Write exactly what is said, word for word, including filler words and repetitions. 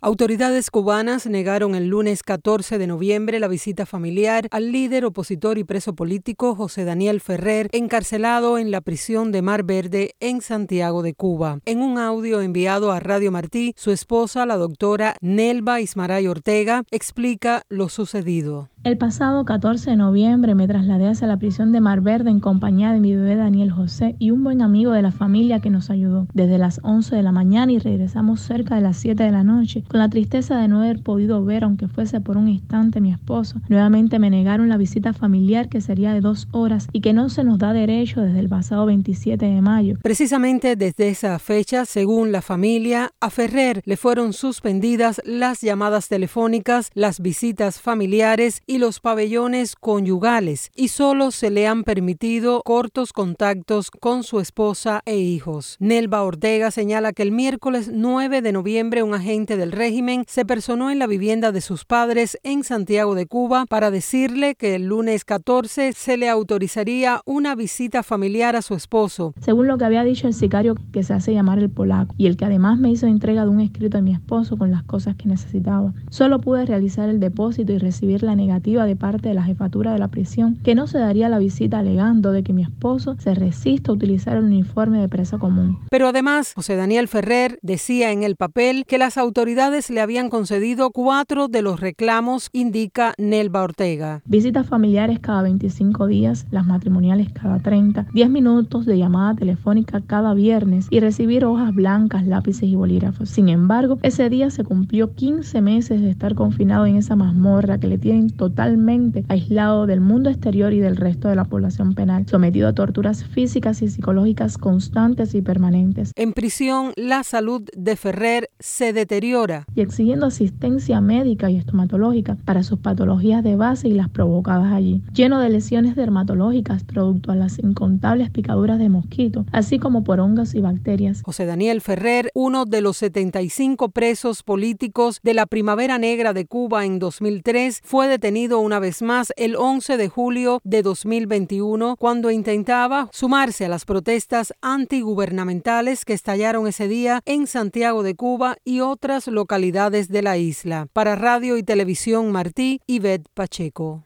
Autoridades cubanas negaron el lunes catorce de noviembre la visita familiar al líder opositor y preso político José Daniel Ferrer, encarcelado en la prisión de Mar Verde en Santiago de Cuba. En un audio enviado a Radio Martí, su esposa, la doctora Nelva Ismaray Ortega, explica lo sucedido. El pasado catorce de noviembre me trasladé hacia la prisión de Mar Verde en compañía de mi bebé Daniel José y un buen amigo de la familia que nos ayudó desde las once de la mañana y regresamos cerca de las siete de la noche, con la tristeza de no haber podido ver, aunque fuese por un instante, a mi esposo. Nuevamente me negaron la visita familiar, que sería de dos horas y que no se nos da derecho desde el pasado veintisiete de mayo. Precisamente desde esa fecha, según la familia, a Ferrer le fueron suspendidas las llamadas telefónicas, las visitas familiares y los pabellones conyugales, y solo se le han permitido cortos contactos con su esposa e hijos. Nelva Ortega señala que el miércoles nueve de noviembre un agente del régimen se personó en la vivienda de sus padres en Santiago de Cuba para decirle que el lunes catorce se le autorizaría una visita familiar a su esposo. Según lo que había dicho el sicario, que se hace llamar el Polaco, y el que además me hizo entrega de un escrito de mi esposo con las cosas que necesitaba. Solo pude realizar el depósito y recibir la negativa de parte de la jefatura de la prisión, que no se daría la visita, alegando de que mi esposo se resiste a utilizar el uniforme de preso común. Pero además, José Daniel Ferrer decía en el papel que las autoridades le habían concedido cuatro de los reclamos, indica Nelva Ortega. Visitas familiares cada veinticinco días, las matrimoniales cada treinta, diez minutos de llamada telefónica cada viernes y recibir hojas blancas, lápices y bolígrafos. Sin embargo, ese día se cumplió quince meses de estar confinado en esa mazmorra que le tienen totalmente aislado del mundo exterior y del resto de la población penal, sometido a torturas físicas y psicológicas constantes y permanentes. En prisión, la salud de Ferrer se deteriora. Y exigiendo asistencia médica y estomatológica para sus patologías de base y las provocadas allí, lleno de lesiones dermatológicas producto a las incontables picaduras de mosquitos, así como por hongos y bacterias. José Daniel Ferrer, uno de los setenta y cinco presos políticos de la Primavera Negra de Cuba en dos mil tres, fue detenido una vez más el once de julio de dos mil veintiuno cuando intentaba sumarse a las protestas antigubernamentales que estallaron ese día en Santiago de Cuba y otras localidades de la isla. Para Radio y Televisión Martí, Ivette Pacheco.